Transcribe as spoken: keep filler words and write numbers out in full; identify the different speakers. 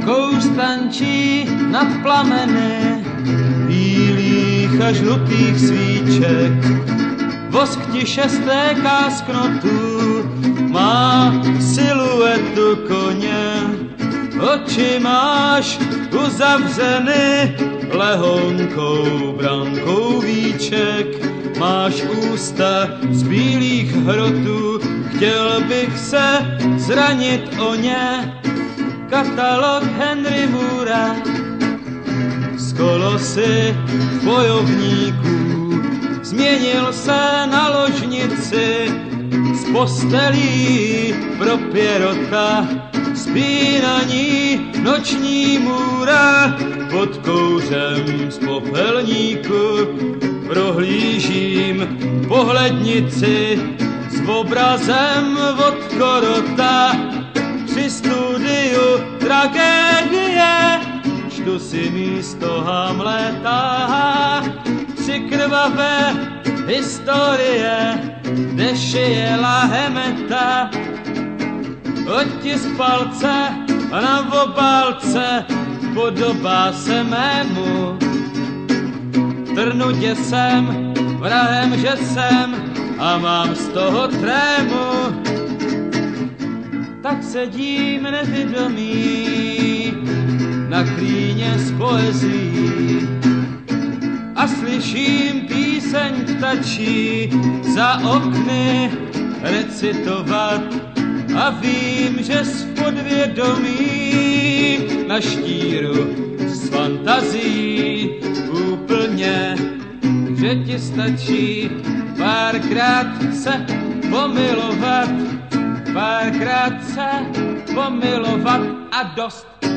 Speaker 1: kouř tančí nad plameny bílých a žlutých svíček. Vosk tiše stéká z knotů, má siluetu koně. Oči máš uzavřeny lehonkou brankou víček. Máš ústa z bílých hrotů, chtěl bych se zranit o ně. Katalog Henry Moora z kolosy bojovníků změnil se na ložnici z postelí pro Pierrota. Spí na ní noční můra pod kouřem z popelníku. Prohlížím pohlednici s obrazem od Korota. Při studiu tragédie čtu si místo Hamleta. Tři krvavé historie, kde šijela Hemeta. Otisk palce a na obálce podobá se mému. Trnu děsem, vrahem, že jsem a mám z toho trému. Tak sedím nevědomý na klíně s poezí a slyším píseň ptačí za okny recitovat. A vím, že z podvědomí na štíru z fantazí úplně, že ti stačí párkrát se pomilovat, párkrát se pomilovat a dost.